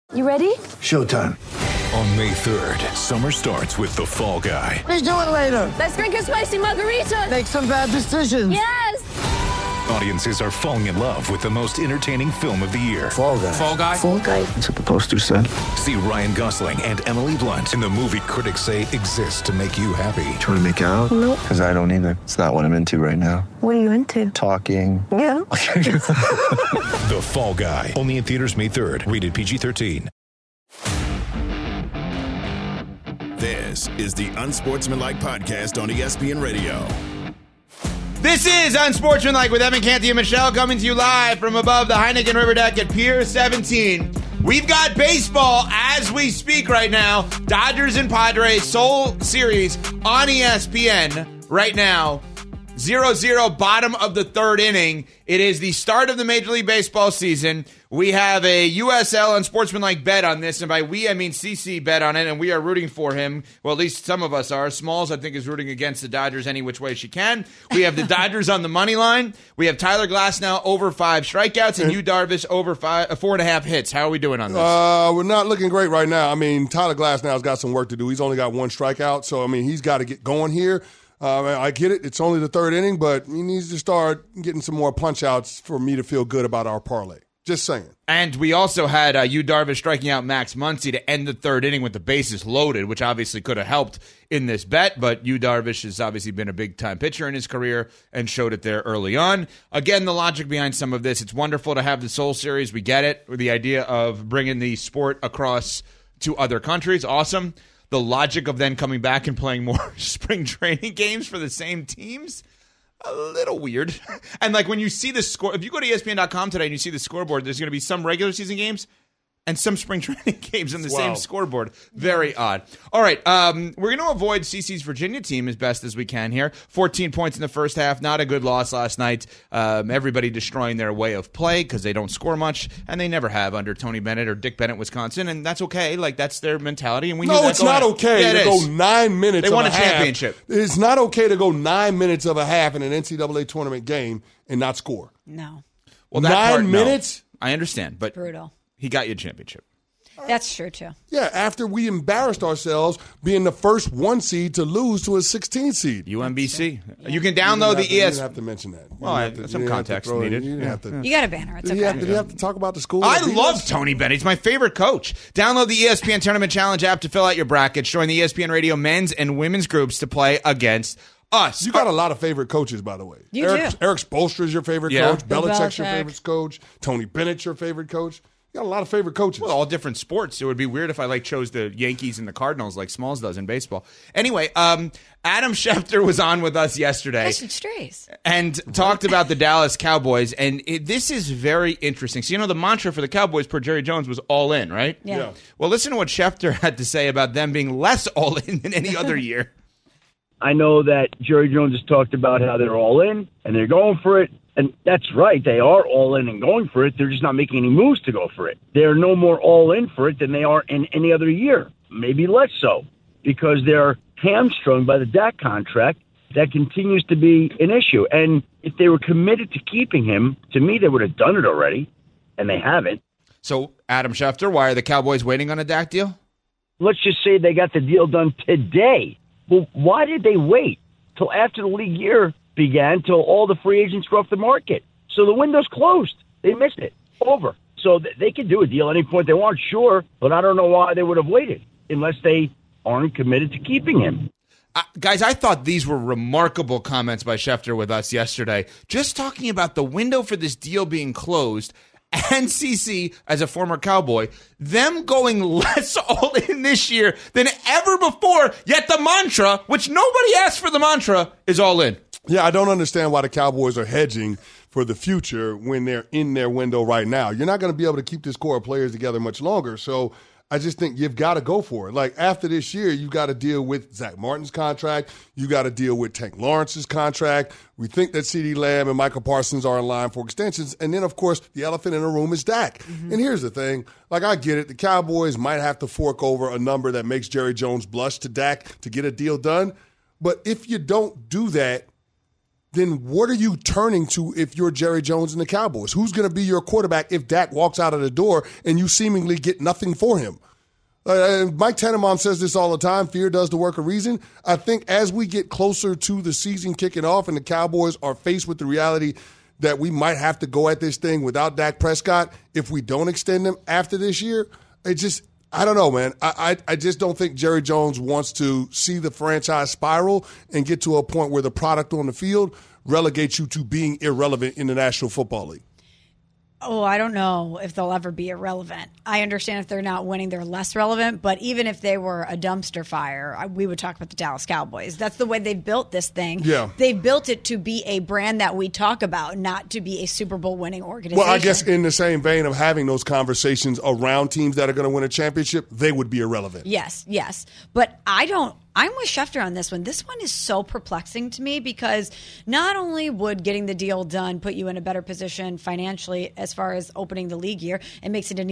You ready? Showtime. On May 3rd, summer starts with The Fall Guy. Let's do it later. Let's drink a spicy margarita. Make some bad decisions. Yes. Audiences are falling in love with the most entertaining film of the year. Fall Guy. Fall Guy? Fall guy. That's what the poster said. See Ryan Gosling and Emily Blunt in the movie critics say exists to make you happy. Trying to make it out? Nope. Because I don't either. It's not what I'm into right now. What are you into? Talking. Yeah. The Fall Guy. Only in theaters May 3rd. Rated PG-13. This is the Unsportsmanlike Podcast on ESPN Radio. This is Unsportsmanlike with Evan Canty and Michelle coming to you live from above the Heineken River Deck at Pier 17. We've got baseball as we speak right now. Dodgers and Padres Seoul Series on ESPN right now. 0-0, bottom of the third inning. It is the start of the Major League Baseball season. We have a USL Unsportsmanlike bet on this, and by we, I mean CC bet on it, and we are rooting for him. Well, at least some of us are. Smalls, I think, is rooting against the Dodgers any which way she can. We have the Dodgers on the money line. We have Tyler Glasnow over 5 strikeouts, and Yu Darvish over 4.5 hits. How are we doing on this? We're not looking great right now. I mean, Tyler Glasnow's got some work to do. He's only got 1 strikeout, so, I mean, he's got to get going here. I get it. It's only the third inning, but he needs to start getting some more punch-outs for me to feel good about our parlay. Just saying. And we also had Yu Darvish striking out Max Muncy to end the third inning with the bases loaded, which obviously could have helped in this bet, but Yu Darvish has obviously been a big-time pitcher in his career and showed it there early on. Again, the logic behind some of this, it's wonderful to have the Seoul Series. We get it, with the idea of bringing the sport across to other countries. Awesome. The logic of then coming back and playing more spring training games for the same teams, a little weird. And like when you see the score, if you go to ESPN.com today and you see the scoreboard, there's going to be some regular season games and some spring training games on the same scoreboard. Very odd. All right, we're going to avoid CC's Virginia team as best as we can here. 14 points in the first half. Not a good loss last night. Everybody destroying their way of play because they don't score much, and they never have under Tony Bennett or Dick Bennett, Wisconsin, and that's okay. Like, that's their mentality. And we knew that it's not okay to go 9 minutes They of won a a half. championship. It's not okay to go 9 minutes of a half in an NCAA tournament game and not score. No. Well, that 9 part, no. minutes? I understand, but Brutal. he got you a championship. That's true, too. Yeah, after we embarrassed ourselves being the first 1 seed to lose to a 16 seed. UMBC. You can download the You ES. didn't have to mention that. Well, some context needed. You didn't have to. You got a banner. It's Did okay. you have to talk about the school? I that beat love us? Tony Bennett. He's my favorite coach. Download the ESPN Tournament Challenge app to fill out your brackets. Join the ESPN Radio men's and women's groups to play against us. You got a lot of favorite coaches, by the way. You Eric, do. Eric Spoelstra is your favorite Yeah. coach. Bill Belichick's your Belichick. favorite coach. Tony Bennett's your favorite coach. You got a lot of favorite coaches. Well, all different sports. It would be weird if I chose the Yankees and the Cardinals like Smalls does in baseball. Anyway, Adam Schefter was on with us yesterday. Hessian Strays. And talked about the Dallas Cowboys. And this is very interesting. So, the mantra for the Cowboys per Jerry Jones was all in, right? Yeah. Well, listen to what Schefter had to say about them being less all in than any other year. I know that Jerry Jones has talked about how they're all in and they're going for it. And that's right. They are all in and going for it. They're just not making any moves to go for it. They're no more all in for it than they are in any other year, maybe less so, because they're hamstrung by the Dak contract. That continues to be an issue. And if they were committed to keeping him, to me, they would have done it already, and they haven't. So, Adam Schefter, why are the Cowboys waiting on a Dak deal? Let's just say they got the deal done today. Well, why did they wait till after the league year began, till all the free agents were off the market? So the window's closed. They missed it. Over. So they could do a deal at any point they want, sure, but I don't know why they would have waited unless they aren't committed to keeping him. Guys, I thought these were remarkable comments by Schefter with us yesterday, just talking about the window for this deal being closed and CC, as a former Cowboy, them going less all in this year than ever before, yet the mantra, which nobody asked for the mantra, is all in. Yeah, I don't understand why the Cowboys are hedging for the future when they're in their window right now. You're not going to be able to keep this core of players together much longer, so I just think you've got to go for it. Like, after this year, you got to deal with Zach Martin's contract. You got to deal with Tank Lawrence's contract. We think that CeeDee Lamb and Michael Parsons are in line for extensions. And then, of course, the elephant in the room is Dak. Mm-hmm. And here's the thing. Like, I get it. The Cowboys might have to fork over a number that makes Jerry Jones blush to Dak to get a deal done. But if you don't do that, then what are you turning to if you're Jerry Jones and the Cowboys? Who's going to be your quarterback if Dak walks out of the door and you seemingly get nothing for him? Mike Tannenbaum says this all the time, fear does the work of reason. I think as we get closer to the season kicking off and the Cowboys are faced with the reality that we might have to go at this thing without Dak Prescott if we don't extend him after this year, I don't know, man. I just don't think Jerry Jones wants to see the franchise spiral and get to a point where the product on the field relegates you to being irrelevant in the National Football League. Oh, I don't know if they'll ever be irrelevant. I understand if they're not winning, they're less relevant. But even if they were a dumpster fire, we would talk about the Dallas Cowboys. That's the way they've built this thing. Yeah. They've built it to be a brand that we talk about, not to be a Super Bowl winning organization. Well, I guess in the same vein of having those conversations around teams that are going to win a championship, they would be irrelevant. Yes. But I'm with Schefter on this one. This one is so perplexing to me because not only would getting the deal done put you in a better position financially as far as opening the league year, it makes it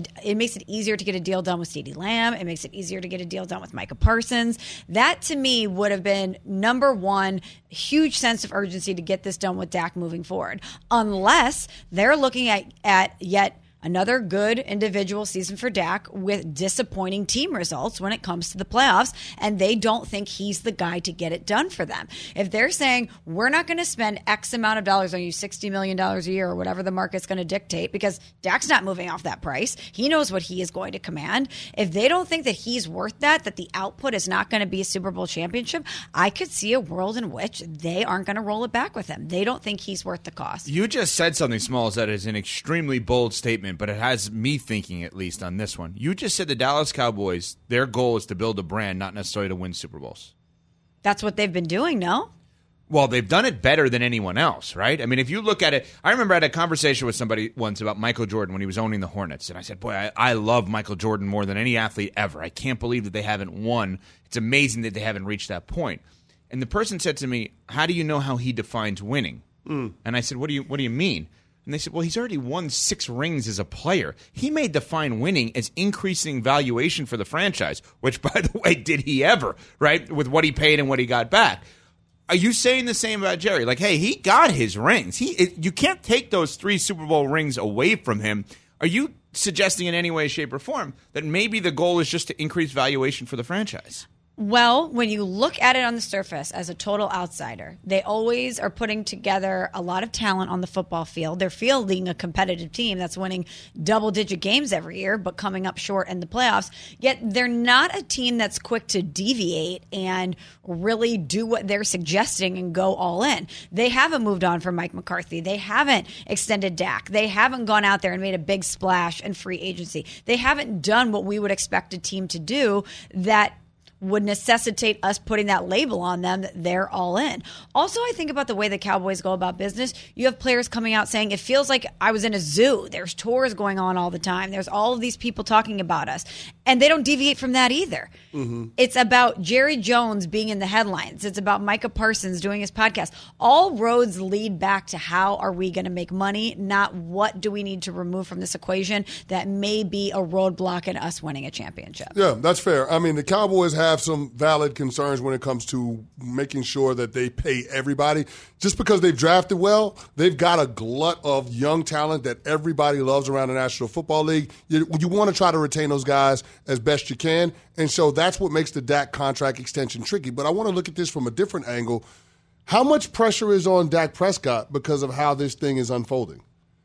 easier to get a deal done with CeeDee Lamb. It makes it easier to get a deal done with Micah Parsons. That to me would have been number one, huge sense of urgency to get this done with Dak moving forward. Unless they're looking at yet another good individual season for Dak with disappointing team results when it comes to the playoffs, and they don't think he's the guy to get it done for them. If they're saying, we're not going to spend X amount of dollars on you, $60 million a year or whatever the market's going to dictate, because Dak's not moving off that price. He knows what he is going to command. If they don't think that he's worth that the output is not going to be a Super Bowl championship, I could see a world in which they aren't going to roll it back with him. They don't think he's worth the cost. You just said something, Smalls, that is an extremely bold statement, but it has me thinking at least on this one. You just said the Dallas Cowboys, their goal is to build a brand, not necessarily to win Super Bowls. That's what they've been doing, no? Well, they've done it better than anyone else, right? I mean, if you look at it, I remember I had a conversation with somebody once about Michael Jordan when he was owning the Hornets. And I said, boy, I love Michael Jordan more than any athlete ever. I can't believe that they haven't won. It's amazing that they haven't reached that point. And the person said to me, how do you know how he defines winning? And I said, what do you mean? And they said, well, he's already won 6 rings as a player. He may define winning as increasing valuation for the franchise, which, by the way, did he ever, right, with what he paid and what he got back. Are you saying the same about Jerry? Like, hey, he got his rings. You can't take those 3 Super Bowl rings away from him. Are you suggesting in any way, shape, or form that maybe the goal is just to increase valuation for the franchise? Well, when you look at it on the surface as a total outsider, they always are putting together a lot of talent on the football field. They're fielding a competitive team that's winning double-digit games every year, but coming up short in the playoffs. Yet they're not a team that's quick to deviate and really do what they're suggesting and go all in. They haven't moved on from Mike McCarthy. They haven't extended Dak. They haven't gone out there and made a big splash in free agency. They haven't done what we would expect a team to do that would necessitate us putting that label on them that they're all in. Also, I think about the way the Cowboys go about business. You have players coming out saying, it feels like I was in a zoo. There's tours going on all the time. There's all of these people talking about us. And they don't deviate from that either. Mm-hmm. It's about Jerry Jones being in the headlines. It's about Micah Parsons doing his podcast. All roads lead back to how are we going to make money, not what do we need to remove from this equation that may be a roadblock in us winning a championship. Yeah, that's fair. I mean, the Cowboys have some valid concerns when it comes to making sure that they pay everybody. Just because they've drafted well, they've got a glut of young talent that everybody loves around the National Football League. You want to try to retain those guys as best you can, and so that's what makes the Dak contract extension tricky. But I want to look at this from a different angle. How much pressure is on Dak Prescott because of how this thing is unfolding?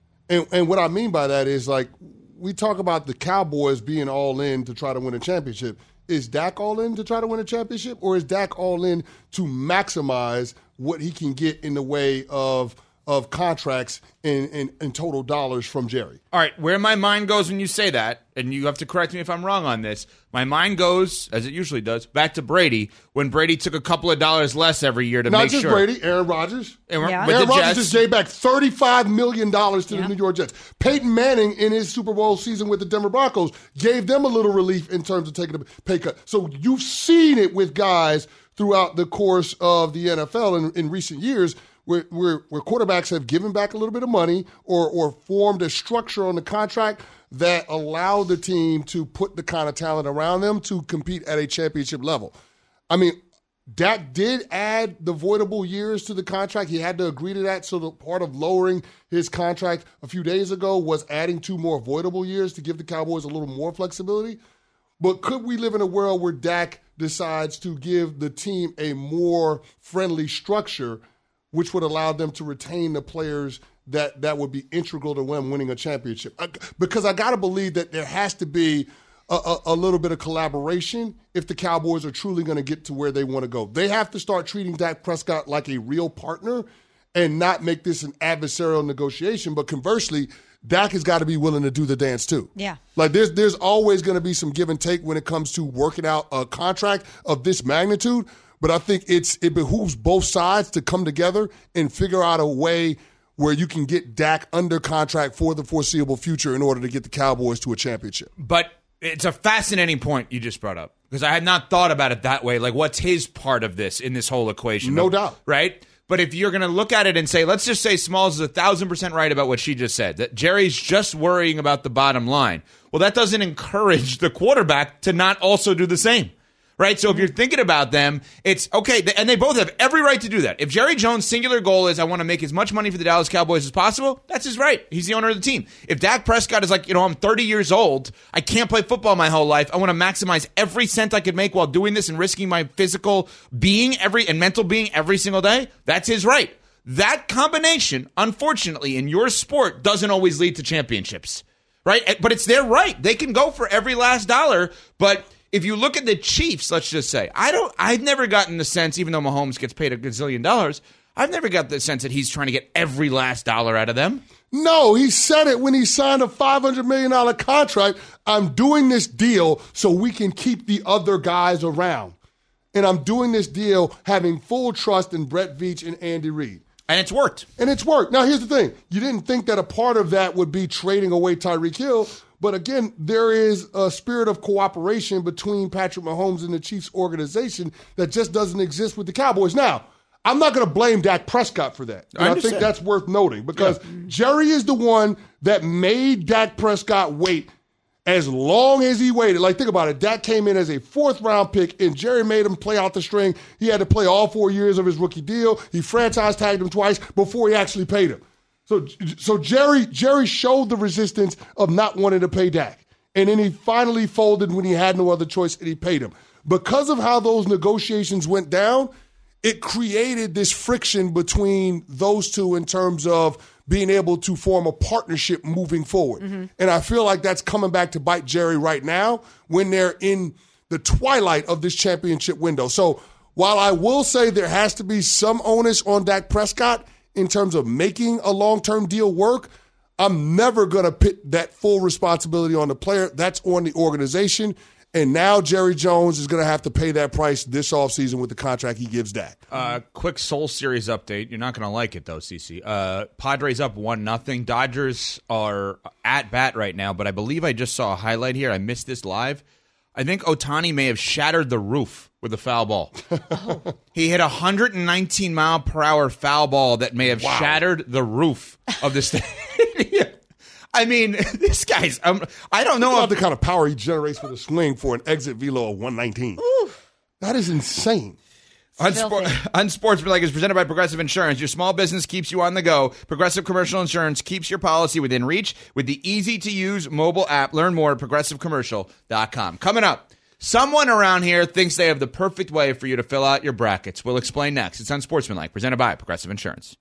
And what I mean by that is, like, we talk about the Cowboys being all in to try to win a championship. Is Dak all in to try to win a championship, or is Dak all in to maximize what he can get in the way of contracts and total dollars from Jerry? All right, where my mind goes when you say that, and you have to correct me if I'm wrong on this, my mind goes, as it usually does, back to Brady, when Brady took a couple of dollars less every year to make sure. Not just Brady, Aaron Rodgers. Yeah. Aaron Rodgers just gave back $35 million to the New York Jets. Peyton Manning, in his Super Bowl season with the Denver Broncos, gave them a little relief in terms of taking a pay cut. So you've seen it with guys throughout the course of the NFL in recent years, where quarterbacks have given back a little bit of money or formed a structure on the contract that allowed the team to put the kind of talent around them to compete at a championship level. I mean, Dak did add the voidable years to the contract. He had to agree to that. So the part of lowering his contract a few days ago was adding 2 more voidable years to give the Cowboys a little more flexibility. But could we live in a world where Dak decides to give the team a more friendly structure, which would allow them to retain the players that would be integral to them winning a championship? Because I got to believe that there has to be a little bit of collaboration if the Cowboys are truly going to get to where they want to go. They have to start treating Dak Prescott like a real partner and not make this an adversarial negotiation. But conversely, Dak has got to be willing to do the dance too. Yeah. Like there's always going to be some give and take when it comes to working out a contract of this magnitude. But I think it behooves both sides to come together and figure out a way where you can get Dak under contract for the foreseeable future in order to get the Cowboys to a championship. But it's a fascinating point you just brought up because I had not thought about it that way. Like, what's his part of this in this whole equation? No doubt. Right? But if you're going to look at it and say, let's just say Smalls is 1,000% right about what she just said, that Jerry's just worrying about the bottom line. Well, that doesn't encourage the quarterback to not also do the same. Right? So if you're thinking about them, it's okay. And they both have every right to do that. If Jerry Jones' singular goal is, I want to make as much money for the Dallas Cowboys as possible, that's his right. He's the owner of the team. If Dak Prescott is like, I'm 30 years old, I can't play football my whole life, I want to maximize every cent I could make while doing this and risking my physical being and mental being every single day, that's his right. That combination, unfortunately, in your sport doesn't always lead to championships. Right? But it's their right. They can go for every last dollar, but if you look at the Chiefs, let's just say, I've never gotten the sense, even though Mahomes gets paid $1 gazillion, I've never got the sense that he's trying to get every last dollar out of them. No, he said it when he signed a $500 million contract. I'm doing this deal so we can keep the other guys around. And I'm doing this deal having full trust in Brett Veach and Andy Reid. And it's worked. Now, here's the thing. You didn't think that a part of that would be trading away Tyreek Hill. But again, there is a spirit of cooperation between Patrick Mahomes and the Chiefs organization that just doesn't exist with the Cowboys. Now, I'm not going to blame Dak Prescott for that. And I think that's worth noting because Jerry is the one that made Dak Prescott wait as long as he waited. Like, think about it. Dak came in as a 4th-round pick, and Jerry made him play out the string. He had to play all 4 years of his rookie deal. He franchise tagged him twice before he actually paid him. So Jerry showed the resistance of not wanting to pay Dak. And then he finally folded when he had no other choice, and he paid him. Because of how those negotiations went down, it created this friction between those two in terms of being able to form a partnership moving forward. Mm-hmm. And I feel like that's coming back to bite Jerry right now when they're in the twilight of this championship window. So while I will say there has to be some onus on Dak Prescott in terms of making a long-term deal work, I'm never going to put that full responsibility on the player. That's on the organization. And now Jerry Jones is going to have to pay that price this offseason with the contract he gives Dak. Quick Soul Series update. You're not going to like it, though, CC. Padres up 1-0. Dodgers are at bat right now, but I believe I just saw a highlight here. I missed this live. I think Ohtani may have shattered the roof with a foul ball. He hit a 119-mile-per-hour foul ball that may have shattered the roof of the stadium. I mean, this guy's I don't know the kind of power he generates with a swing for an exit velo of 119. Oof. That is insane. Unsportsmanlike is presented by Progressive Insurance. Your small business keeps you on the go. Progressive Commercial Insurance keeps your policy within reach with the easy-to-use mobile app. Learn more at progressivecommercial.com. Coming up, someone around here thinks they have the perfect way for you to fill out your brackets. We'll explain next. It's Unsportsmanlike, presented by Progressive Insurance.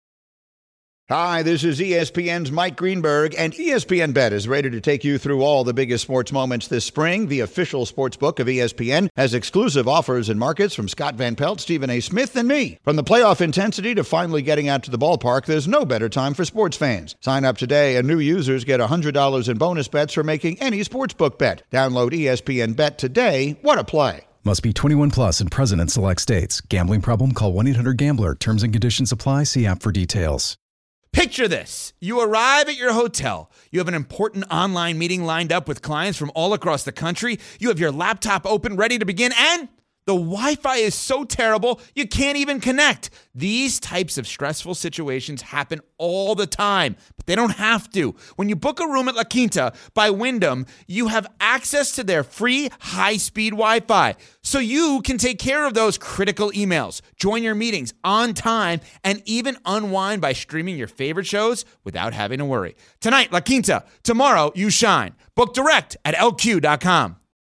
Hi, this is ESPN's Mike Greenberg, and ESPN Bet is ready to take you through all the biggest sports moments this spring. The official sports book of ESPN has exclusive offers and markets from Scott Van Pelt, Stephen A. Smith, and me. From the playoff intensity to finally getting out to the ballpark, there's no better time for sports fans. Sign up today, and new users get $100 in bonus bets for making any sportsbook bet. Download ESPN Bet today. What a play. Must be 21 plus and present in select states. Gambling problem? Call 1-800-GAMBLER. Terms and conditions apply. See app for details. Picture this. You arrive at your hotel. You have an important online meeting lined up with clients from all across the country. You have your laptop open, ready to begin, and The Wi-Fi is so terrible, you can't even connect. These types of stressful situations happen all the time, but they don't have to. When you book a room at La Quinta by Wyndham, you have access to their free high-speed Wi-Fi, so you can take care of those critical emails, join your meetings on time, and even unwind by streaming your favorite shows without having to worry. Tonight, La Quinta. Tomorrow, you shine. Book direct at LQ.com.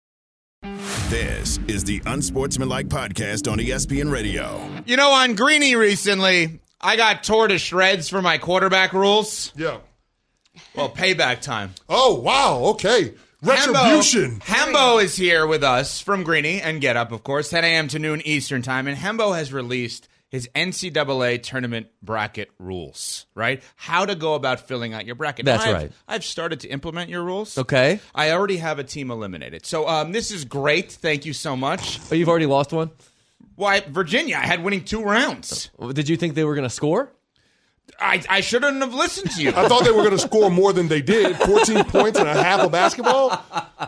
This is the Unsportsmanlike Podcast on ESPN Radio. You know, on Greeny recently, I got tore to shreds for my quarterback rules. Yeah. Well, payback time. Oh, wow. Okay. Retribution. Hembo is here with us from Greeny and Get Up, of course, 10 a.m. to noon Eastern time. And Hembo has released his NCAA tournament bracket rules, right? How to go about filling out your bracket. That's right. I've started to implement your rules. Okay. I already have a team eliminated. So this is great. Thank you so much. Oh, you've already lost one? Why, Virginia, I had winning 2 rounds. Did you think they were going to score? I shouldn't have listened to you. I thought they were going to score more than they did. 14 points and a half of basketball.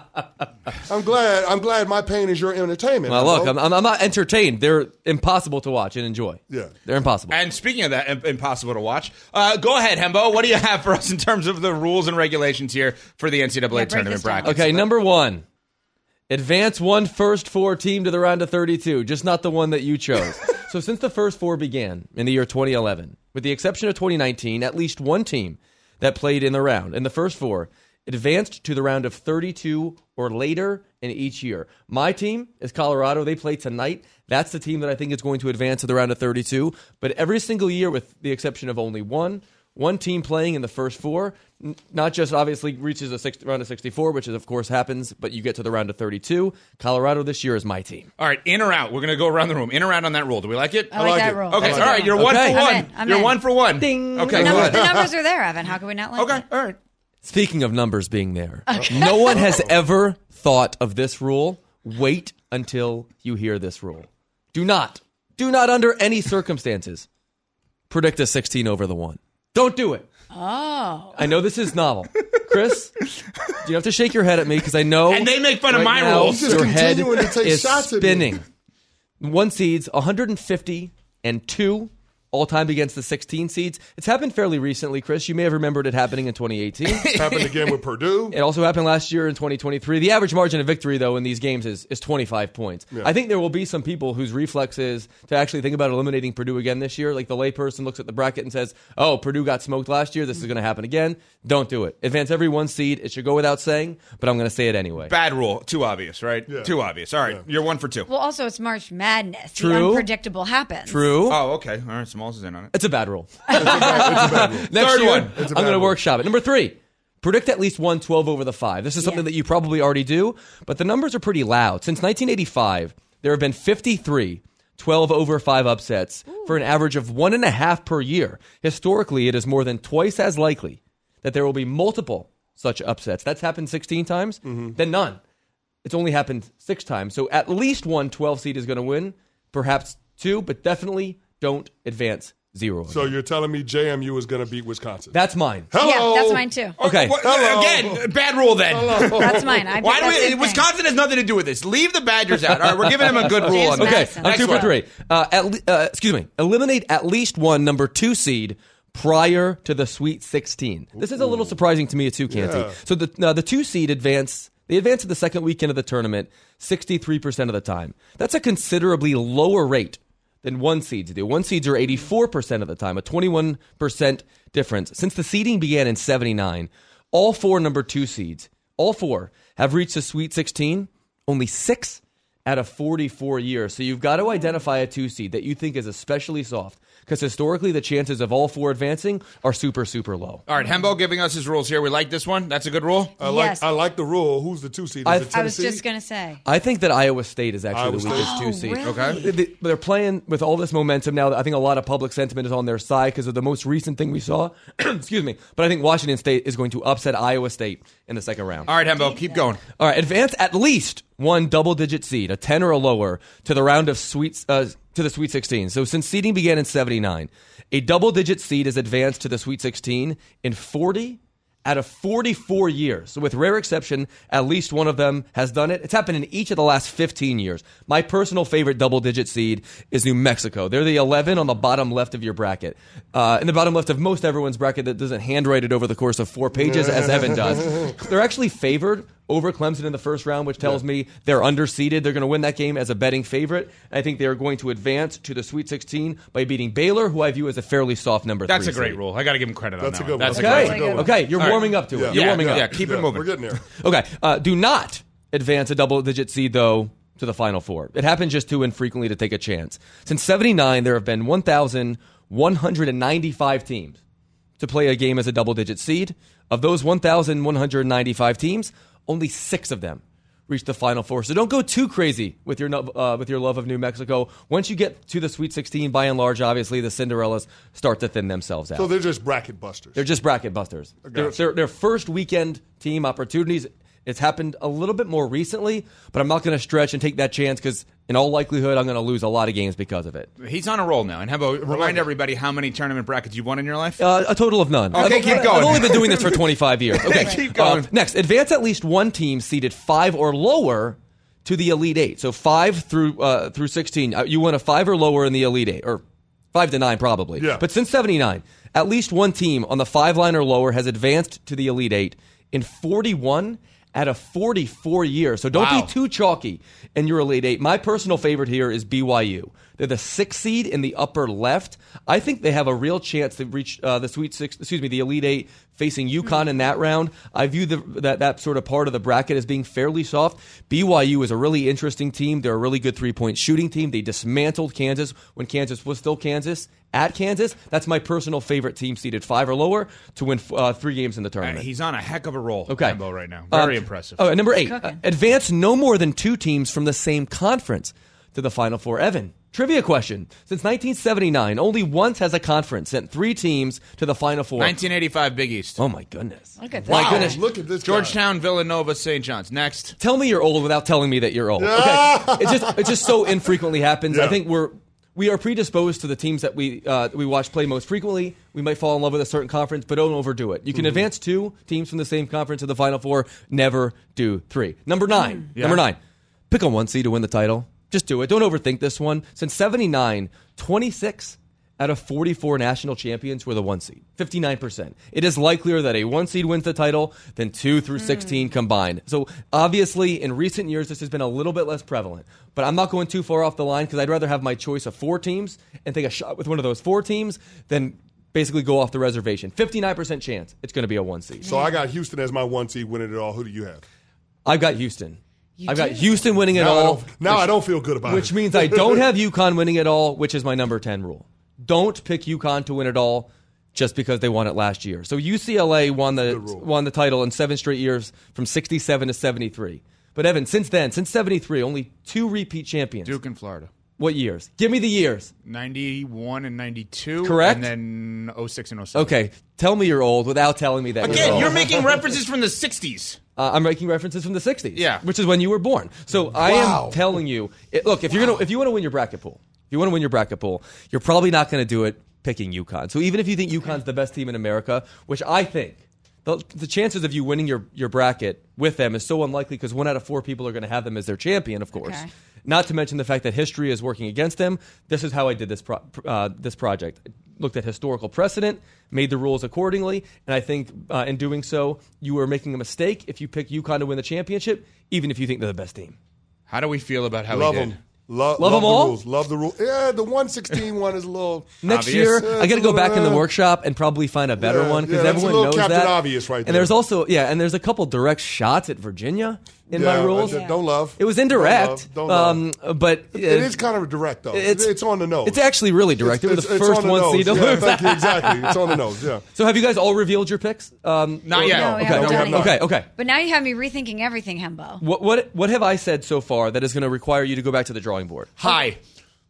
I'm glad my pain is your entertainment. Well, look, I'm not entertained. They're impossible to watch and enjoy. Yeah. They're impossible. And speaking of that, impossible to watch, go ahead, Hembo. What do you have for us in terms of the rules and regulations here for the NCAA tournament bracket? Okay, number 1. Advance one first 4 team to the round of 32, just not the one that you chose. So since the first 4 began in the year 2011, with the exception of 2019, at least one team that played in the round, in the first 4, advanced to the round of 32 or later in each year. My team is Colorado. They play tonight. That's the team that I think is going to advance to the round of 32. But every single year, with the exception of only one team playing in the first 4, not just obviously reaches a round of 64, which is, of course happens, but you get to the round of 32. Colorado this year is my team. All right, in or out? We're going to go around the room. In or out on that rule? Do we like it? I like that rule. Okay, That's all right, you're 1 for 1. I'm You're in. 1 for 1. Ding. Okay, The go ahead. numbers are there, Evan. How can we not like it? All right. Speaking of numbers being there, no one has ever thought of this rule. Wait until you hear this rule. Do not under any circumstances predict a 16 over the 1. Don't do it. Oh. I know this is novel. Chris, you have to shake your head at me because I know. And they make fun of my now rules. Your head continuing to take is shots at me. spinning. 1 seeds, 150-2 all-time against the 16 seeds. It's happened fairly recently, Chris. You may have remembered it happening in 2018. Happened again with Purdue. It also happened last year in 2023. The average margin of victory, though, in these games is 25 points. Yeah. I think there will be some people whose reflex is to actually think about eliminating Purdue again this year. Like the layperson looks at the bracket and says, oh, Purdue got smoked last year. This is going to happen again. Don't do it. Advance every 1 seed. It should go without saying, but I'm going to say it anyway. Bad rule. Too obvious, right? Yeah. Too obvious. All right, Yeah. you're 1 for 2. Well, also, it's March Madness. True. The unpredictable happens. True. Oh, okay. All right, Smalls is in on it. It's a bad rule. It's a bad rule. Next Third year, one. I'm It's a going bad to rule. workshop it. Number 3, predict at least 12 over the 5. This is something that you probably already do, but the numbers are pretty loud. Since 1985, there have been 53 12 over 5 upsets for an average of 1.5 per year. Historically, it is more than twice as likely that there will be multiple such upsets. That's happened 16 times, then none. It's only happened 6 times. So at least 1 12 seed is going to win, perhaps 2, but definitely don't advance 0. So you're telling me JMU is going to beat Wisconsin? That's mine. Hello. Yeah, that's mine too. Okay. Hello. Again, bad rule then. That's mine. Why do we? Wisconsin has nothing to do with this. Leave the Badgers out. All right, we're giving them a good rule on that. Okay, Madison. I'm 2 for Next 3. Excuse me. Eliminate at least 1 number 2 seed prior to the Sweet 16. This is a little surprising to me too, Canty. Yeah. So the 2 seed advance. They advance to the second weekend of the tournament 63% of the time. That's a considerably lower rate than 1 seeds do. 1 seeds are 84% of the time, a 21% difference. Since the seeding began in 79, all 4 number 2 seeds, all 4 have reached the Sweet 16. Only 6 out of 44 years. So you've got to identify a 2 seed that you think is especially soft, because historically the chances of all 4 advancing are super, super low. All right, Hembo giving us his rules here. We like this one. That's a good rule. I like the rule. Who's the 2 seed? Is it I was Tennessee? just going to say. I think that Iowa State is actually Iowa the weakest State. 2 seed. really? Okay. They're playing with all this momentum now. I think a lot of public sentiment is on their side because of the most recent thing we saw. Excuse me. But I think Washington State is going to upset Iowa State in the second round. All right, Hembo, keep going. All right, advance at least 1 double-digit seed, a 10 or a lower, to the round of to the Sweet 16. So since seeding began in 79, a double-digit seed is advanced to the Sweet 16 in 40 out of 44 years. So with rare exception, at least one of them has done it. It's happened in each of the last 15 years. My personal favorite double-digit seed is New Mexico. They're the 11 on the bottom left of your bracket. In the bottom left of most everyone's bracket that doesn't handwrite it over the course of 4 pages, as Evan does. They're actually favored over Clemson in the first round, which tells me they're underseeded. They're going to win that game as a betting favorite. I think they're going to advance to the Sweet 16 by beating Baylor, who I view as a fairly soft number 3 That's a great seed. rule. I got to give him credit on that. That's a good one. That's Okay, a great one. okay, you're warming up to it. You're warming up. Yeah, keep it moving. We're getting there. Okay, do not advance a double-digit seed, though, to the Final Four. It happens just too infrequently to take a chance. Since 79, there have been 1,195 teams to play a game as a double-digit seed. Of those 1,195 teams, only 6 of them reached the Final Four. So don't go too crazy with your love of New Mexico. Once you get to the Sweet 16, by and large, obviously, the Cinderellas start to thin themselves out. So they're just bracket busters. They're just bracket busters. Their first weekend team opportunities. It's happened a little bit more recently, but I'm not going to stretch and take that chance because in all likelihood, I'm going to lose a lot of games because of it. He's on a roll now. And Hembo, remind everybody how many tournament brackets you've won in your life? A total of none. Okay, keep going. I've only been doing this for 25 years. Okay, keep going. Next, advance at least one team seeded 5 or lower to the Elite 8. So 5 through 16. You won a 5 or lower in the Elite 8, or 5 to 9 probably. Yeah. But since 79, at least one team on the 5 line or lower has advanced to the Elite 8 in 41 out of 44 years. So don't be too chalky in your Elite 8. My personal favorite here is BYU. They're the 6th seed in the upper left. I think they have a real chance to reach the Elite 8 facing UConn in that round. I view that sort of part of the bracket as being fairly soft. BYU is a really interesting team. They're a really good three-point shooting team. They dismantled Kansas when Kansas was still Kansas. At Kansas, that's my personal favorite team seeded 5 or lower to win 3 games in the tournament. He's on a heck of a roll, okay. Hembo, right now. Very impressive. Number 8, advance no more than 2 teams from the same conference to the Final Four. Evan, trivia question. Since 1979, only once has a conference sent 3 teams to the Final Four. 1985 Big East. Oh, my goodness. Look at that. My goodness. Look at this Georgetown, Villanova, St. John's. Next. Tell me you're old without telling me that you're old. Okay. It just so infrequently happens. Yeah. I think we are predisposed to the teams that we watch play most frequently. We might fall in love with a certain conference, but don't overdo it. You can advance 2 teams from the same conference to the Final Four. Never do 3. Number 9. Yeah. Number 9. Pick a 1 seed to win the title. Just do it. Don't overthink this one. Since 79, 26 out of 44 national champions were the 1 seed. 59%. It is likelier that a 1 seed wins the title than 2 through 16 combined. So obviously, in recent years, this has been a little bit less prevalent. But I'm not going too far off the line because I'd rather have my choice of 4 teams and take a shot with one of those 4 teams than basically go off the reservation. 59% chance it's going to be a 1 seed. So I got Houston as my 1 seed winning it all. Who do you have? I've got Houston. I've got Houston winning it all. I don't feel good about it. Which means I don't have UConn winning it all, which is my number 10 rule. Don't pick UConn to win it all just because they won it last year. So UCLA won the title in 7 straight years from 67 to 73. But Evan, since then, since 73, only 2 repeat champions. Duke and Florida. What years? Give me the years. 91 and 92. Correct. And then 06 and 07. Okay, tell me you're old without telling me that Again, you're you're making references from the 60s. I'm making references from the 60s. Yeah. Which is when you were born. So I am telling you, look, if you want to win your bracket pool, you're probably not going to do it picking UConn. So even if you think UConn's the best team in America, which I think, the chances of you winning your bracket with them is so unlikely because 1 out of 4 people are going to have them as their champion, of course. Okay. Not to mention the fact that history is working against them. This is how I did this project. I looked at historical precedent, made the rules accordingly, and I think in doing so, you are making a mistake if you pick UConn to win the championship, even if you think they're the best team. How do we feel about how Love we did? them. Love them the all? rules. Love the rules. Yeah, the 116 one is a little Next obvious. year, I got to go back in the workshop and probably find a better one because everyone knows Captain that. Obvious right there. And there's also and there's a couple direct shots at Virginia in my rules. Don't love. It was indirect. Don't love. But it is kind of direct though. It's on the nose. It's actually really direct. They were the first 1 seed to lose. Exactly. It's on the nose. Yeah. So have you guys all revealed your picks? Not yet. Okay. But now you have me rethinking everything, Hembo. What have I said so far that is going to require you to go back to the drawing board? Hi.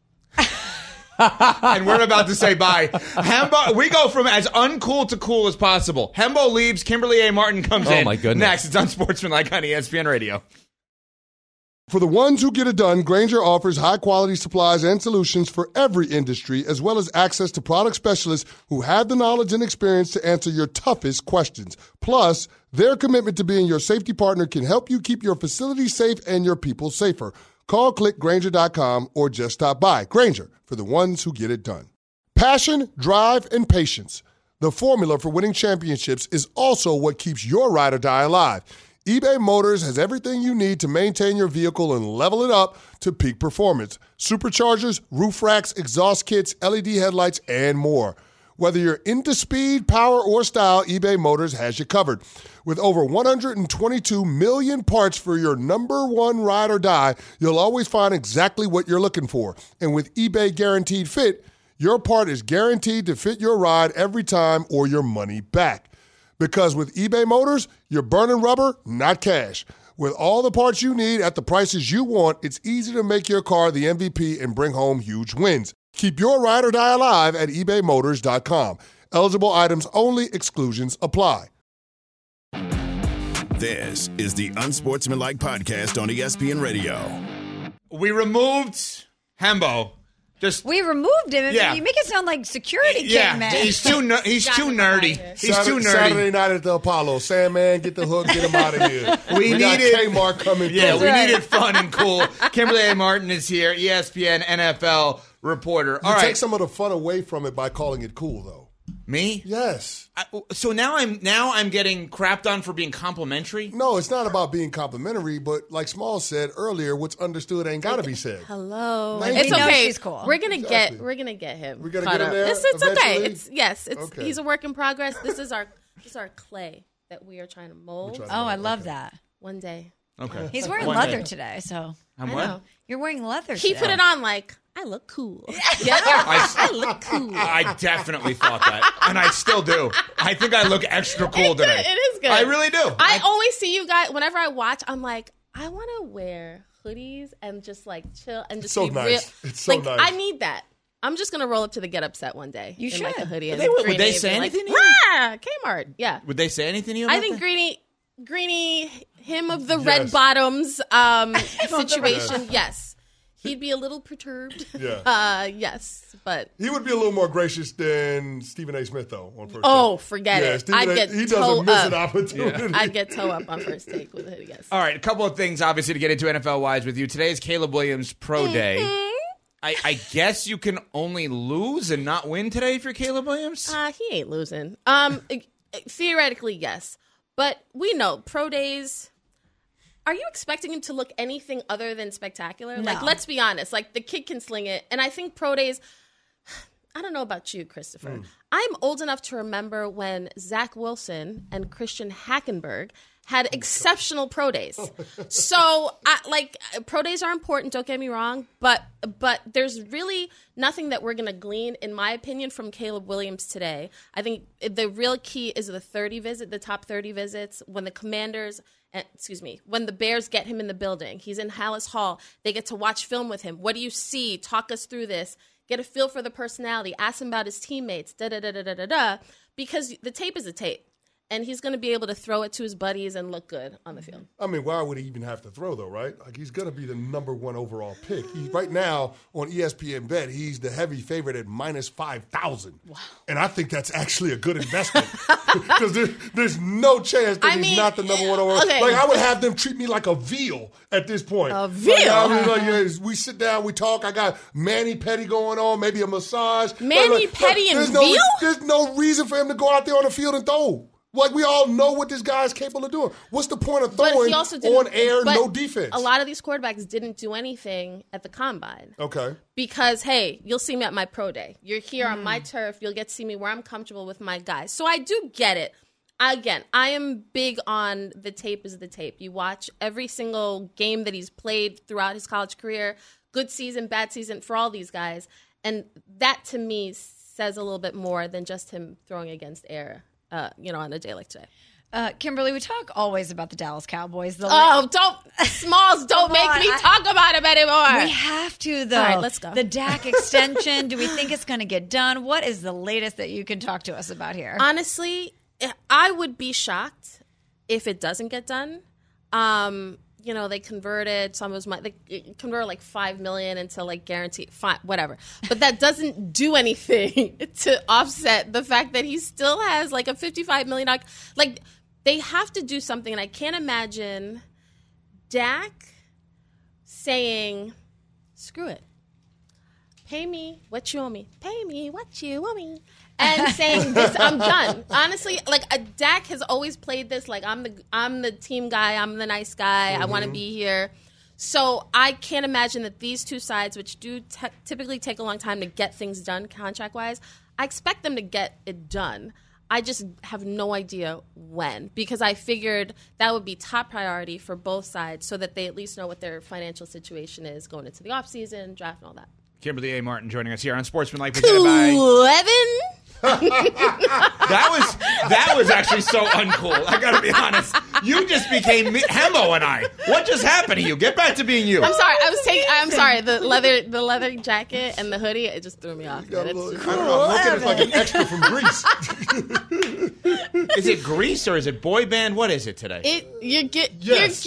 And we're about to say bye. Hembo, we go from as uncool to cool as possible. Hembo leaves. Kimberly A. Martin comes in. Oh, my goodness. Next, it's Unsportsmanlike on ESPN Radio. For the ones who get it done, Grainger offers high-quality supplies and solutions for every industry, as well as access to product specialists who have the knowledge and experience to answer your toughest questions. Plus, their commitment to being your safety partner can help you keep your facility safe and your people safer. Call, click Grainger.com, or just stop by. Grainger, for the ones who get it done. Passion, drive, and patience. The formula for winning championships is also what keeps your ride or die alive. eBay Motors has everything you need to maintain your vehicle and level it up to peak performance. Superchargers, roof racks, exhaust kits, LED headlights, and more. Whether you're into speed, power, or style, eBay Motors has you covered. With over 122 million parts for your number one ride or die, you'll always find exactly what you're looking for. And with eBay Guaranteed Fit, your part is guaranteed to fit your ride every time or your money back. Because with eBay Motors, you're burning rubber, not cash. With all the parts you need at the prices you want, it's easy to make your car the MVP and bring home huge wins. Keep your ride or die alive at ebaymotors.com. Eligible items only. Exclusions apply. This is the Unsportsmanlike Podcast on ESPN Radio. We removed Hembo. We removed him. Yeah. You make it sound like security came in. He's too nerdy. He's too nerdy. Saturday night at the Apollo. Sandman, get the hook, get him out of here. We got Kmart coming through. Yeah, we needed fun and cool. Kimberly A. Martin is here, ESPN NFL reporter. All right. Take some of the fun away from it by calling it cool, though. Me? Yes. So now I'm getting crapped on for being complimentary? No, it's not about being complimentary, but like Small said earlier, what's understood ain't got to be said. Hello. It's okay. She's cool. We're gonna get him. We're gonna get him there. It's okay. Eventually? It's he's a work in progress. This is our clay that we are trying to mold. I love that. One day. Okay. He's wearing leather today, so. I'm what? You're wearing leather He today. put it on like, I look cool. Yeah, I look cool. I definitely thought that, and I still do. I think I look extra cool today. It is good. I really do. I always see you guys, whenever I watch, I'm like, I want to wear hoodies and just like chill and just so be nice. real. It's so like, nice. I need that. I'm just going to roll up to the Get Up set one day. You in like should. a hoodie. And Would Greeny they and say be anything to like, you? Kmart. Yeah. Would they say anything to you about I think that? Greeny, him of the red bottoms situation, yes. He'd be a little perturbed. Yeah. Yes, but He would be a little more gracious than Stephen A. Smith, though, on First Take. Forget it. Stephen I'd A. get he toe doesn't miss up. an opportunity. I'd get toe up on First Take with it, yes. All right, a couple of things, obviously, to get into NFL-wise with you. Today is Caleb Williams' pro day. I guess you can only lose and not win today if you're Caleb Williams? He ain't losing. Theoretically, yes. But we know pro days. Are you expecting him to look anything other than spectacular? No. Like, let's be honest. Like, the kid can sling it. And I think pro days, I don't know about you, Christopher. I'm old enough to remember when Zach Wilson and Christian Hackenberg had exceptional pro days. So, pro days are important, don't get me wrong. But there's really nothing that we're going to glean, in my opinion, from Caleb Williams today. I think the real key is the top 30 visits, when the Commanders... when the Bears get him in the building. He's in Hallis Hall. They get to watch film with him. What do you see? Talk us through this. Get a feel for the personality. Ask him about his teammates. Da-da-da-da-da-da. Because the tape is a tape. And he's going to be able to throw it to his buddies and look good on the field. I mean, why would he even have to throw, though, right? Like, he's going to be the number one overall pick. Right now, on ESPN Bet, he's the heavy favorite at minus 5,000. Wow. And I think that's actually a good investment. Because there's no chance that he's not the number one overall. Okay. Like, I would have them treat me like a veal at this point. A veal? We sit down, we talk. I got mani-pedi going on, maybe a massage. Mani-pedi and veal? There's no reason for him to go out there on the field and throw. Like, we all know what this guy is capable of doing. What's the point of throwing on air, no defense? A lot of these quarterbacks didn't do anything at the combine. Okay. Because, hey, you'll see me at my pro day. You're here on my turf. You'll get to see me where I'm comfortable with my guys. So I do get it. Again, I am big on the tape is the tape. You watch every single game that he's played throughout his college career, good season, bad season, for all these guys. And that, to me, says a little bit more than just him throwing against air. On a day like today. Kimberly, we talk always about the Dallas Cowboys. Don't make me talk about him anymore. We have to, though. All right, let's go. The Dak extension, do we think it's going to get done? What is the latest that you can talk to us about here? Honestly, I would be shocked if it doesn't get done. they converted some of his money. They converted like $5 million into like guaranteed, whatever. But that doesn't do anything to offset the fact that he still has like a $55 million. Like they have to do something, and I can't imagine Dak saying, "Screw it, pay me what you owe me, pay me what you owe me." And saying this, I'm done. Honestly, like Dak has always played this like I'm the team guy, I'm the nice guy, I want to be here. So I can't imagine that these two sides, which do typically take a long time to get things done contract wise, I expect them to get it done. I just have no idea when, because I figured that would be top priority for both sides so that they at least know what their financial situation is going into the offseason, draft, and all that. Kimberly A. Martin joining us here on Sportsmanlike, presented by Evan. That was actually so uncool. I gotta be honest. You just became Hemo and I. What just happened to you? Get back to being you. I'm sorry. I'm sorry. The leather jacket and the hoodie, it just threw me off. I don't know. I'm looking at like an extra from Grease. Is it Grease or is it boy band? What is it today? You're giving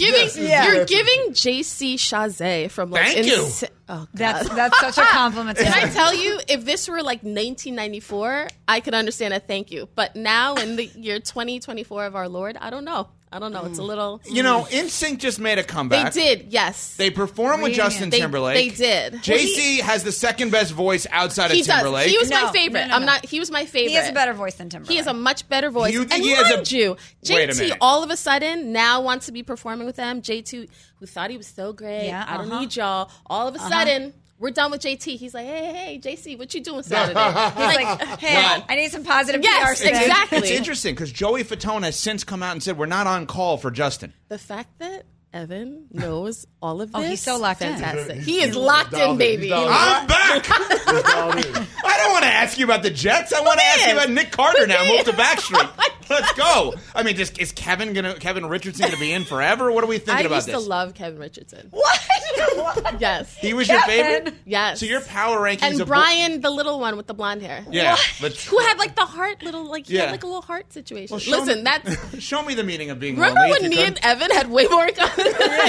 JC Chazé from like. Thank you. Oh, that's such a compliment. Can I tell you, if this were like 1994, I could understand a thank you. But now in the year 2024 of our Lord, I don't know. It's a little... NSYNC just made a comeback. They did, yes. They performed with Justin Timberlake. They did. JC has the second best voice outside of Timberlake. He was my favorite. He was my favorite. He has a better voice than Timberlake. He has a much better voice. JT all of a sudden now wants to be performing with them. JT, who thought he was so great. I don't need y'all. All of a sudden... We're done with JT. He's like, hey, JC, what you doing Saturday? He's like, hey, I need some positive PR. Yes, exactly. It's interesting because Joey Fatone has since come out and said we're not on call for Justin. The fact that Evan knows all of this. He's so locked in. Fantastic. He is locked in, baby. I'm back. I don't want to ask you about the Jets. I want to ask you about Nick Carter now. Move to Backstreet. Let's go. I mean, is Kevin Richardson going to be in forever? What are we thinking about this? I used to love Kevin Richardson. What? Yes. He was your favorite? Yes. So your power rankings and Brian, the little one with the blonde hair. Yeah. Who had like the heart little, like he had like a little heart situation. Well, show me the meaning of being Remember lonely. when me and Evan had way more in common?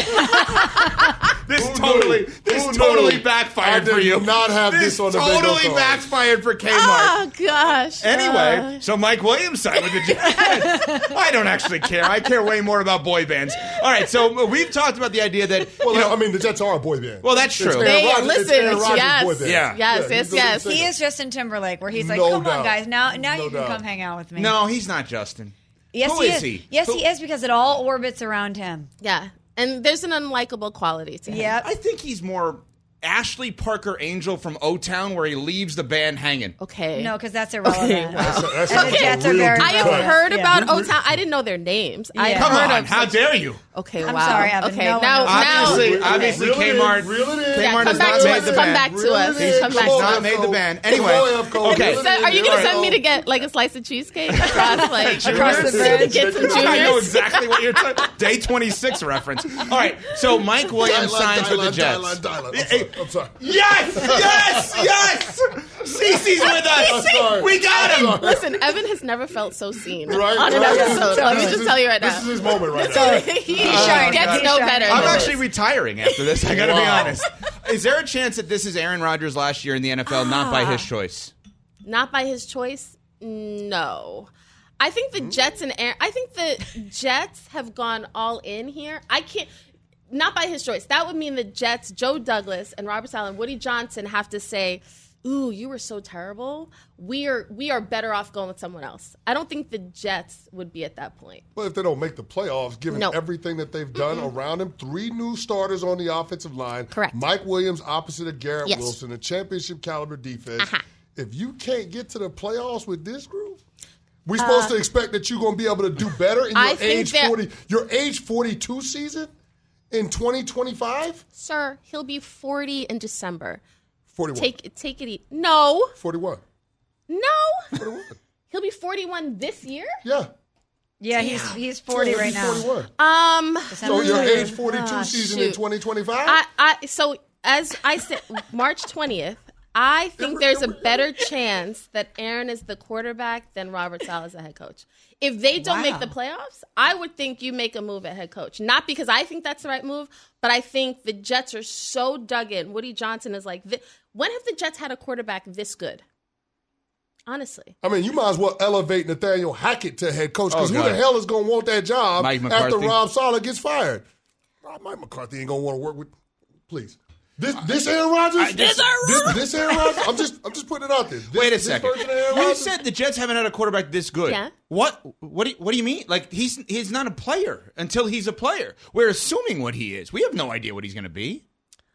This totally backfired for you. I did not have this on the bingo card. Totally backfired for Kmart. Oh, gosh. Anyway, so Mike Williams signed with the Jets. I don't actually care. I care way more about boy bands. All right, so we've talked about the idea that... the Jets are a boy band. Well, that's true. Yes. He is Justin Timberlake, where he's like, come on, guys, now you can come hang out with me. No, he's not Justin. Yes, Who is he? Yes, he is, because it all orbits around him. Yeah, and there's an unlikable quality to him. Yep. I think he's more Ashley Parker Angel from O-Town, where he leaves the band hanging. Okay. No, because that's irrelevant. Okay, wow. That's and the Jets are very... I have heard about O-Town. I didn't know their names. Yeah. Come on, how dare you? Okay, I'm wow. sorry, Evan. Okay, now obviously Kmart has not made the band. Come back to us. He's not made the band. Anyway, okay. Are you going to send me to get like a slice of cheesecake across the bridge? Get some juniors? I know exactly what you're talking about. Day 26 reference. All right, so Mike Williams signs with the Jets. I'm sorry. Yes! Cece's with us. We got him. Listen, Evan has never felt so seen Right, on an episode. Let me just tell you right now. This is his moment right now. He gets no better. I'm actually retiring after this. I got to be honest. Is there a chance that this is Aaron Rodgers' last year in the NFL, not by his choice? Not by his choice? No. I think the Jets have gone all in here. Not by his choice. That would mean the Jets, Joe Douglas and Robert Saleh and Woody Johnson have to say, ooh, you were so terrible. We are better off going with someone else. I don't think the Jets would be at that point. Well, if they don't make the playoffs, given everything that they've done around him, 3 new starters on the offensive line. Correct. Mike Williams opposite of Garrett Wilson, a championship caliber defense. If you can't get to the playoffs with this group, we're supposed to expect that you're going to be able to do better in your age 42 season in 2025? Sir, he'll be 40 in December. 41. Take it easy. No. 41. No. 41. He'll be 41 this year? Yeah. Yeah, he's 40 right now. 41. So your age 42 season in 2025? So as I said, March 20th, I think there's a better chance that Aaron is the quarterback than Robert Saleh is the head coach. If they don't make the playoffs, I would think you make a move at head coach. Not because I think that's the right move, but I think the Jets are so dug in. Woody Johnson is like, when have the Jets had a quarterback this good? Honestly. I mean, you might as well elevate Nathaniel Hackett to head coach because who the hell is going to want that job after Rob Saleh gets fired? Mike McCarthy ain't going to want to work with. Please. This Aaron Rodgers? This Aaron Rodgers? I'm just putting it out there. Wait a second. You said the Jets haven't had a quarterback this good. Yeah. What do you mean? Like he's not a player until he's a player. We're assuming what he is. We have no idea what he's going to be.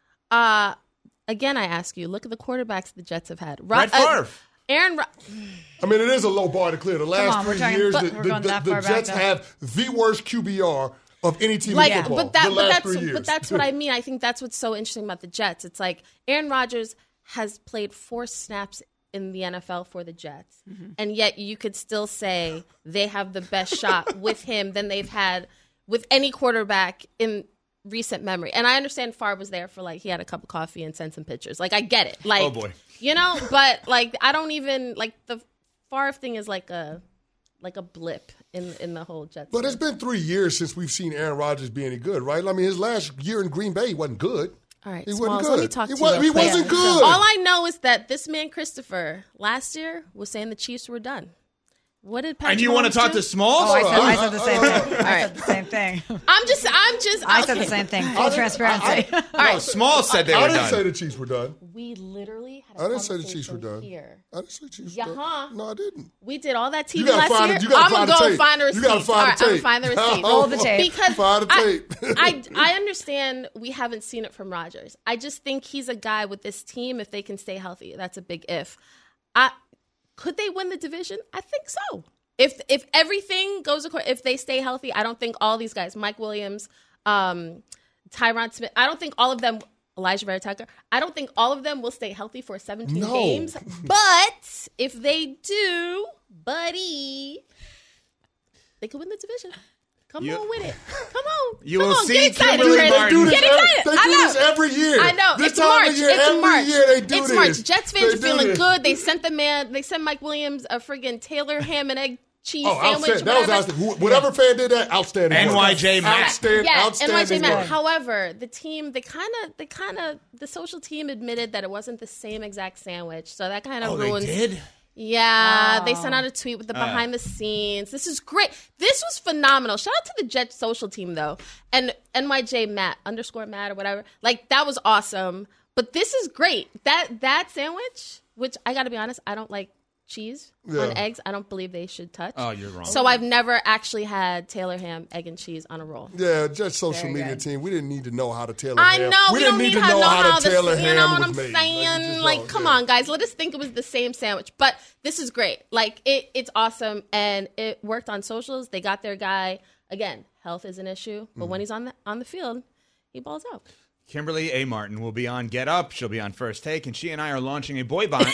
Again, I ask you, look at the quarterbacks the Jets have had. Brett Favre. I mean, it is a low bar to clear. The last 3 years, the Jets back, have the worst QBR of any team in football. But that's what I mean. I think that's what's so interesting about the Jets. It's like Aaron Rodgers has played 4 snaps in the NFL for the Jets, and yet you could still say they have the best shot with him than they've had with any quarterback in recent memory. And I understand Favre was there for he had a cup of coffee and sent some pictures. Like, I get it. Like, oh boy, but I don't even the Favre thing is like a blip in the whole Jets. But it's been 3 years since we've seen Aaron Rodgers be any good, right? I mean, his last year in Green Bay, he wasn't good. All right, he Smalls, wasn't good. Let me talk to you. He wasn't good. All I know is that this man, Christopher, last year was saying the Chiefs were done. What did Patrick And you want to talk to Smalls? Oh, I said the same thing. I said the same thing. I said the same thing. Full transparency. All right. Smalls said they were done. I didn't say the Chiefs were done. We literally had I didn't say the Chiefs were done. Here. I didn't say the Chiefs were done. No, I didn't. We did all that TV last year. I'm going to go find the receipt. You got to find the tape. I'm going to find the receipt. Roll the tape. Because find the tape. I understand we haven't seen it from Rodgers. I just think he's a guy with this team, if they can stay healthy. That's a big if. Could they win the division? I think so. If everything goes according, if they stay healthy, I don't think all these guys, Mike Williams, Tyron Smith, I don't think all of them, Elijah Vera Tucker, I don't think all of them will stay healthy for 17 games. But if they do, buddy, they could win the division. Come on with it. Come on. You Come will on. see Get excited, Kimberly Chris. Martin. Get excited. They do this every year. I know. This It's time March. of year, It's every March. year they do it's this. March. Jets fans They are do feeling this. good. They sent Mike Williams a friggin' Taylor ham and egg cheese sandwich. Outstanding. That was outstanding. Whatever fan did that, outstanding. NYJ Matt. Outstanding. NYJ Matt. However, the team, the social team admitted that it wasn't the same exact sandwich, so that kind of ruins. They did? Yeah, they sent out a tweet with the behind the scenes. This is great. This was phenomenal. Shout out to the Jets social team though, and NYJ Matt _Matt or whatever. Like that was awesome. But this is great. That sandwich, which I got to be honest, I don't like cheese on eggs. I don't believe they should touch. Oh, you're wrong. So I've never actually had Taylor ham, egg and cheese on a roll. Yeah, just social media team. We didn't need to know how to Taylor I ham. know we didn't don't need to to know how to Taylor you ham know what was I'm made. saying? Like, Come on, guys. Let us think it was the same sandwich. But this is great. Like it's awesome, and it worked on socials. They got their guy. Again, health is an issue, but when he's on the field, he balls out. Kimberly A. Martin will be on Get Up. She'll be on First Take, and she and I are launching a boy band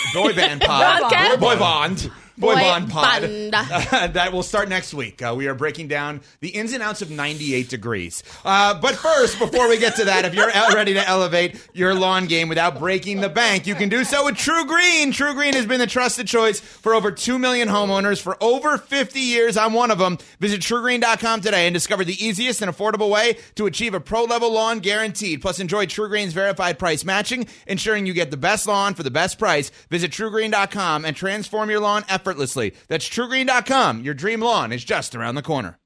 pod. Boy band pod. That will start next week. We are breaking down the ins and outs of 98 degrees. But first, before we get to that, if you're ready to elevate your lawn game without breaking the bank, you can do so with True Green. True Green has been the trusted choice for over 2 million homeowners for over 50 years. I'm one of them. Visit TrueGreen.com today and discover the easiest and affordable way to achieve a pro-level lawn guaranteed. Plus, enjoy True Green's verified price matching, ensuring you get the best lawn for the best price. Visit TrueGreen.com and transform your lawn effortlessly. That's TrueGreen.com. Your dream lawn is just around the corner.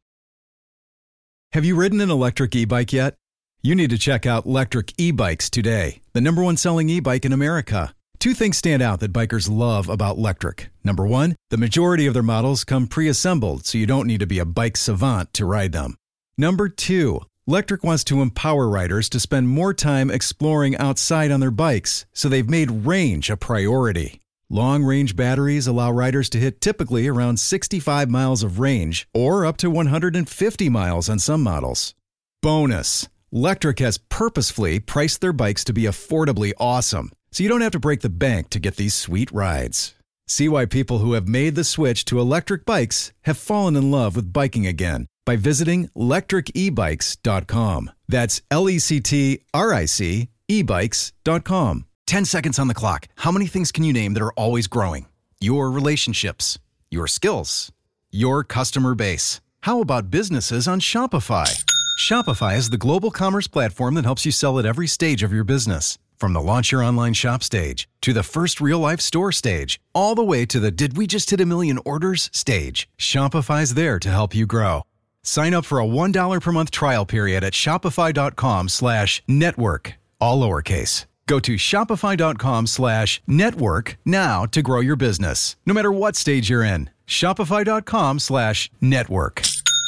Have you ridden an electric e-bike yet? You need to check out Lectric E-Bikes today, the #1 selling e-bike in America. 2 things stand out that bikers love about Lectric. Number 1, the majority of their models come pre-assembled, so you don't need to be a bike savant to ride them. Number 2, Lectric wants to empower riders to spend more time exploring outside on their bikes, so they've made range a priority. Long-range batteries allow riders to hit typically around 65 miles of range, or up to 150 miles on some models. Bonus, Lectric has purposefully priced their bikes to be affordably awesome, so you don't have to break the bank to get these sweet rides. See why people who have made the switch to electric bikes have fallen in love with biking again by visiting lectricebikes.com. That's LECTRIC ebikes.com. 10 seconds on the clock. How many things can you name that are always growing? Your relationships, your skills, your customer base. How about businesses on Shopify? Shopify is the global commerce platform that helps you sell at every stage of your business. From the launch your online shop stage, to the first real-life store stage, all the way to the did we just hit a million orders stage. Shopify's there to help you grow. Sign up for a $1 per month trial period at shopify.com/network, all lowercase. Go to shopify.com/network now to grow your business, no matter what stage you're in. Shopify.com/network.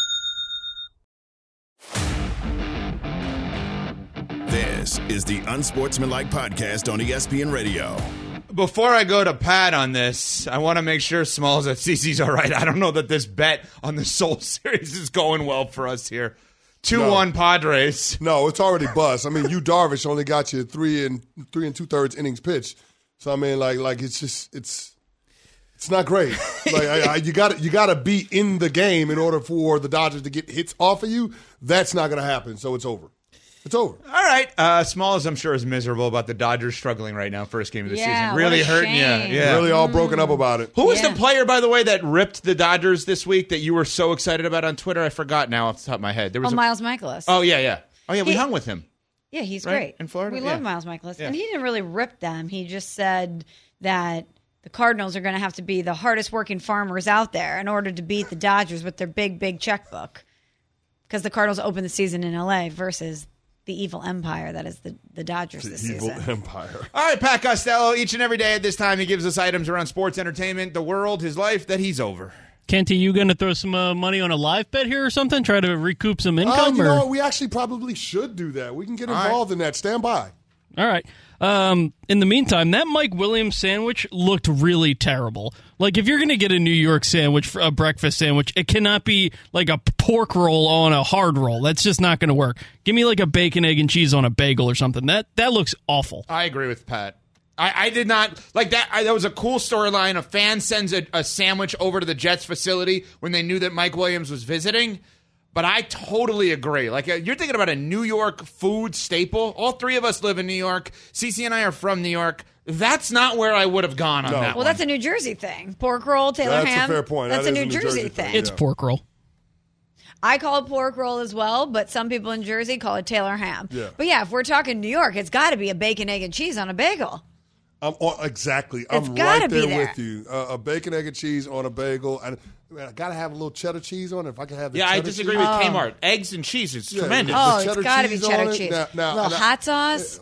This is the Unsportsmanlike Podcast on ESPN Radio. Before I go to Pat on this, I want to make sure Smalls that CC's all right. I don't know that this bet on the Soul Series is going well for us here. 2-1 Padres. No, it's already bust. I mean, Yu Darvish only got you 3 and 2/3 innings pitched. So I mean, like it's just it's not great. Like you got to be in the game in order for the Dodgers to get hits off of you. That's not going to happen. So it's over. It's over. All right. Smalls, I'm sure, is miserable about the Dodgers struggling right now. First game of the season. Really what a hurting you. shame. Yeah. Really all broken up about it. Who was the player, by the way, that ripped the Dodgers this week that you were so excited about on Twitter? I forgot now off the top of my head. There was Miles Michaelis. Oh, yeah. We hung with him. Yeah, he's Right? great. In Florida? We Yeah. love Miles Michaelis. Yeah. And he didn't really rip them. He just said that the Cardinals are going to have to be the hardest working farmers out there in order to beat the Dodgers with their big, big checkbook. Because the Cardinals open the season in LA versus the evil empire that is the Dodgers this Evil season. empire. All right, Pat Costello. Each and every day at this time, he gives us items around sports, entertainment, the world, his life that he's over. Kenty, you going to throw some money on a live bet here or something? Try to recoup some income? You know what? We actually probably should do that. We can get involved in that. Stand by. All right. In the meantime, that Mike Williams sandwich looked really terrible. Like, if you're going to get a New York sandwich, a breakfast sandwich, it cannot be like a pork roll on a hard roll. That's just not going to work. Give me like a bacon, egg, and cheese on a bagel or something. That looks awful. I agree with Pat. I did not like that. That was a cool storyline. A fan sends a sandwich over to the Jets facility when they knew that Mike Williams was visiting. But I totally agree. Like, you're thinking about a New York food staple. All three of us live in New York. CC and I are from New York. That's not where I would have gone on that Well, that's a New Jersey thing. Pork roll, Taylor ham. That's a fair point. That's That a is New Jersey thing. It's pork roll. I call it pork roll as well, but some people in Jersey call it Taylor ham. Yeah. But yeah, if we're talking New York, it's got to be a bacon, egg, and cheese on a bagel. Exactly. It's I'm gotta right be there there. with you. A bacon, egg, and cheese on a bagel. I got to have a little cheddar cheese on it. If I can have the Yeah, cheddar I disagree cheese. with Kmart. Eggs and cheese is Yeah, tremendous. the Oh, it's cheddar got to be cheese cheddar on it. cheese. Now, little hot sauce.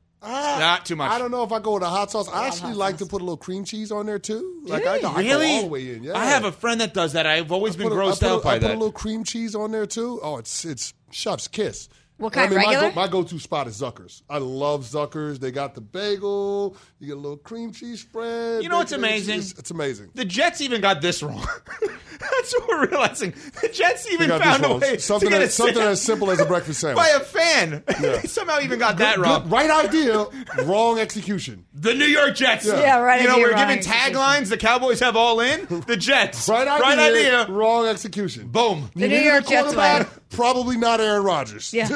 Not too much. I don't know if I go with a hot sauce. I actually like to put a little cream cheese on there too. Like I go Really? all the way in. Yeah. I have a friend that does that. I've always been I grossed out by I put that. a little cream cheese on there too. Oh, it's chef's kiss. What kind, regular? My go-to spot is Zucker's. I love Zucker's. They got the bagel. You get a little cream cheese spread. You know what's bacon, egg, amazing? cheese. It's amazing. The Jets even got this wrong. That's what we're realizing. The Jets even They got found this a wrong. way Something to get something as simple as a breakfast sandwich. by a fan. Yeah. They somehow even got that Good- wrong. right idea, wrong execution. The New York Jets. Yeah, right You know, idea, we're wrong giving execution. taglines. The Cowboys have all in. The Jets. Right idea, wrong execution. Boom. The You New need York a Jets quarterback, way. Probably not Aaron Rodgers. Yeah.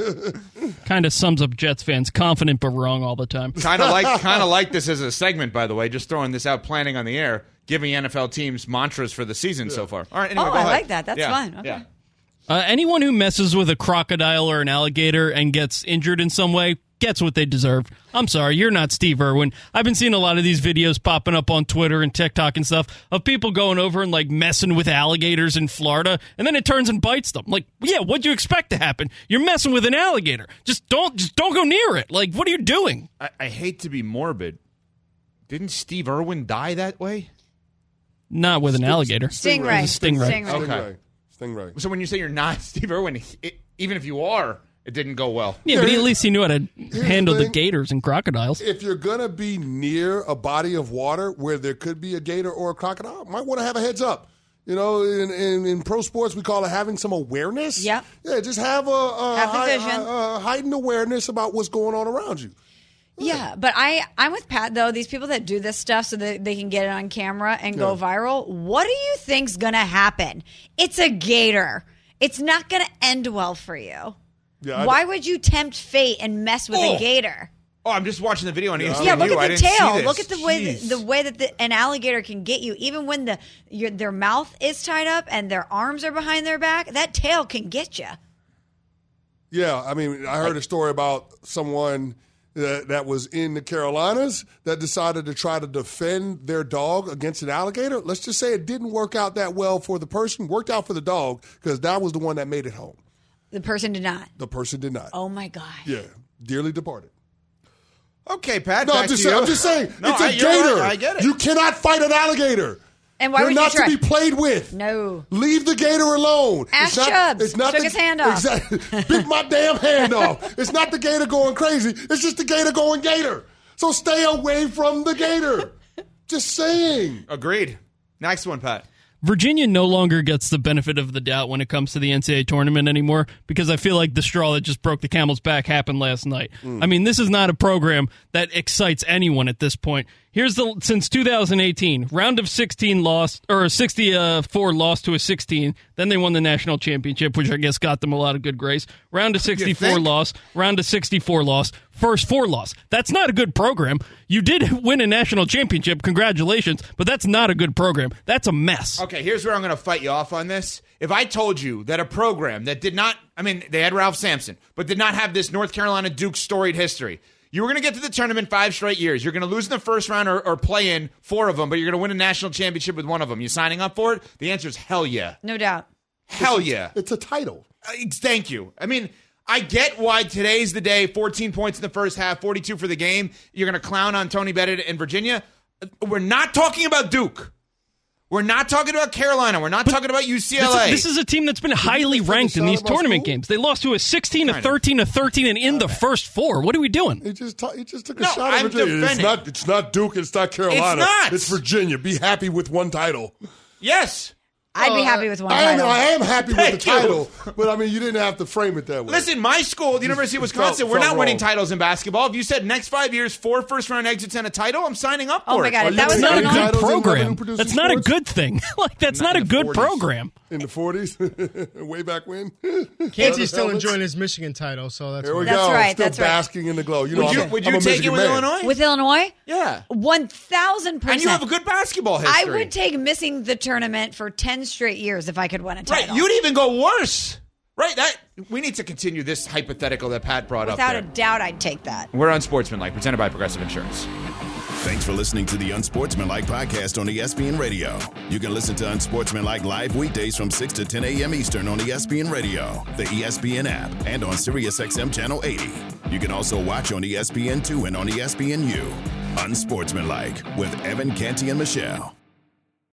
Kind of sums up Jets fans, confident but wrong all the time. Kind of like this as a segment, by the way. Just throwing this out, planning on the air, giving NFL teams mantras for the season so far. All right. Anyway, Oh, go I ahead. like that. That's Yeah, fun. Okay. Yeah. Anyone who messes with a crocodile or an alligator and gets injured in some way gets what they deserve. I'm sorry, you're not Steve Irwin. I've been seeing a lot of these videos popping up on Twitter and TikTok and stuff of people going over and like messing with alligators in Florida, and then it turns and bites them. Like, yeah, what'd you expect to happen? You're messing with an alligator. Just don't go near it. Like, what are you doing? I hate to be morbid. Didn't Steve Irwin die that way? Not with an alligator. Stingray. It was a stingray. Stingray. Okay. Stingray. So when you say you're not Steve Irwin, even if you are, it didn't go well. Yeah, but at least he knew how to handle the thing. gators and crocodiles. If you're going to be near a body of water where there could be a gator or a crocodile, might want to have a heads up. You know, in pro sports, we call it having some awareness. Yep. Yeah, just have Have the vision. heightened awareness about what's going on around you. Yeah, but I'm with Pat, though. These people that do this stuff so that they can get it on camera and go viral, what do you think's going to happen? It's a gator. It's not going to end well for you. Yeah, Why would you tempt fate and mess with a gator? Oh, I'm just watching the video on ESPN. Yeah, look I at the didn't see tail. this. Look at the way that an alligator can get you. Even when their mouth is tied up and their arms are behind their back, that tail can get you. Yeah, I mean, I heard a story about someone that was in the Carolinas that decided to try to defend their dog against an alligator. Let's just say it didn't work out that well for the person. Worked out for the dog because that was the one that made it home. The person did not. The person did not. Oh, my God. Yeah, dearly departed. Okay, Pat. No, back I'm just to you. saying. No, it's a you're right. gator. I get it. You cannot fight an alligator. And why They're would not you try? to be played with. No. Leave the gator alone. Ask Chubbs. Took his hand off. Exactly. Bit my damn hand off. It's not the gator going crazy. It's just the gator going gator. So stay away from the gator. Just saying. Agreed. Next one, Pat. Virginia no longer gets the benefit of the doubt when it comes to the NCAA tournament anymore because I feel like the straw that just broke the camel's back happened last night. I mean, this is not a program that excites anyone at this point. Since 2018, round of 16 lost, or 64 lost to a 16. Then they won the national championship, which I guess got them a lot of good grace. Round of 64 loss, round of 64 loss, first 4 loss. That's not a good program. You did win a national championship, congratulations, but that's not a good program. That's a mess. Okay, here's where I'm going to fight you off on this. If I told you that a program that did not, I mean, they had Ralph Sampson, but did not have this North Carolina Duke storied history, you were going to get to the tournament 5 straight years. You're going to lose in the first round or play in 4 of them, but you're going to win a national championship with 1 of them. You signing up for it? The answer is hell yeah. No doubt. Hell yeah. It's a title. Thank you. I mean, I get why today's the day, 14 points in the first half, 42 for the game. You're going to clown on Tony Bennett and Virginia. We're not talking about Duke. We're not talking about Carolina. We're not talking about UCLA. This is a team that's been highly ranked in these tournament games. They lost to a 16, a 13, a 13, and in the first 4. What are we doing? He just took a shot at Virginia. It's not Duke. It's not Carolina. It's not. It's Virginia. Be happy with 1 title. Yes. I'd be happy with 1 title. I am happy with the title, but I mean, you didn't have to frame it that way. Listen, my school, the University of Wisconsin, we're not winning titles in basketball. If you said next 5 years, 4 first-round exits and a title, I'm signing up for it. Oh, my God. That was not a Illinois. good program. That's not a good thing. That's not a good program. In the 40s? Way back when? Kansas still enjoying his Michigan title, so that's There we That's go. right, Still that's right. basking in the glow. You know, Would you I'm a take it Michigan with man. Illinois? With Illinois? Yeah. 1,000%. And you have a good basketball I history. would take missing the tournament for 10 straight years if I could win a title. Right, you'd even go worse. Right, we need to continue this hypothetical that Pat brought Without up a doubt, I'd take that. We're Unsportsmanlike, presented by Progressive Insurance. Thanks for listening to the Unsportsmanlike podcast on ESPN Radio. You can listen to Unsportsmanlike live weekdays from 6 to 10 a.m. Eastern on ESPN Radio, the ESPN app, and on SiriusXM Channel 80. You can also watch on ESPN2 and on ESPNU. Unsportsmanlike with Evan Canty and Michelle.